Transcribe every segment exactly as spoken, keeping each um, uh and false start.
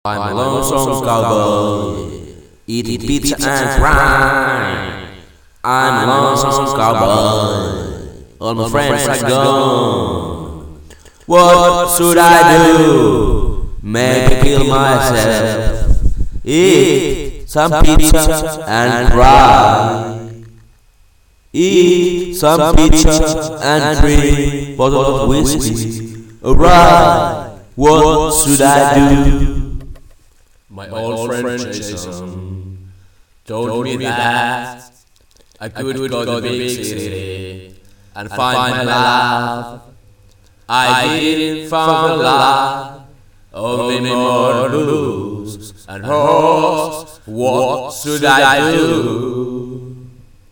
I'm a lonesome cowboy, eating pizza and grind. I'm a lonesome cowboy, all my friends are gone. What should I do? Maybe kill myself, eat some pizza and cry. Eat some pizza and drink a bottle of whiskey. Alright, what should I do? My old friend Jason told me that I could go to the big city and find my love. I didn't find the love, only more blues and horse. What should I do?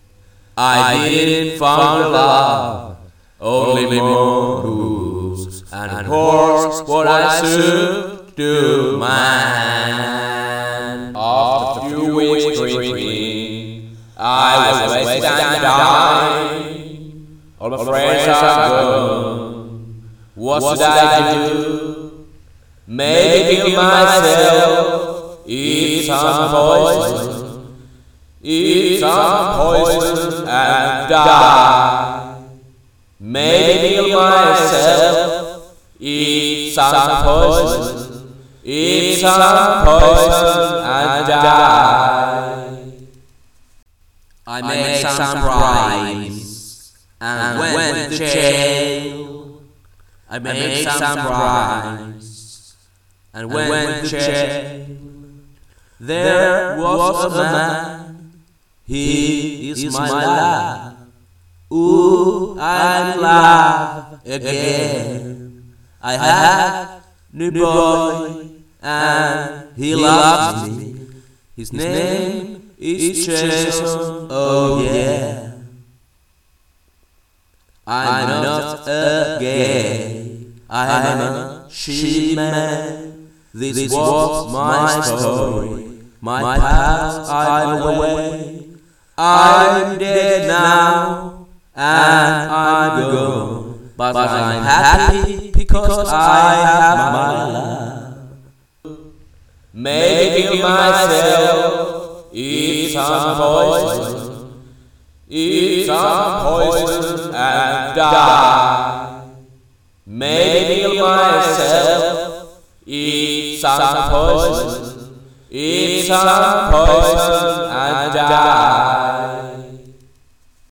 I didn't find the love, only more blues and horse. What I should do, man. After a few weeks drinking, I was wasted and dying. All my friends are gone. What should I do? Maybe kill myself, eat some poison, eat some poison and die. Maybe kill myself, eat some poison, eat some poison and die. I made some rhymes and went to jail. I made some rhymes and went to jail. There was a man, he is my love. Ooh, I'm in love again. I have new boy and he loves me. His name is Jason, oh yeah. I'm not a gay, I'm a she-man. This was my story, my past I'm away. I'm dead now and I'm gone, but I'm happy because I have my love. Maybe kill myself, eat some poison, eat some poison and die. Maybe kill myself, eat some poison, eat some poison and die.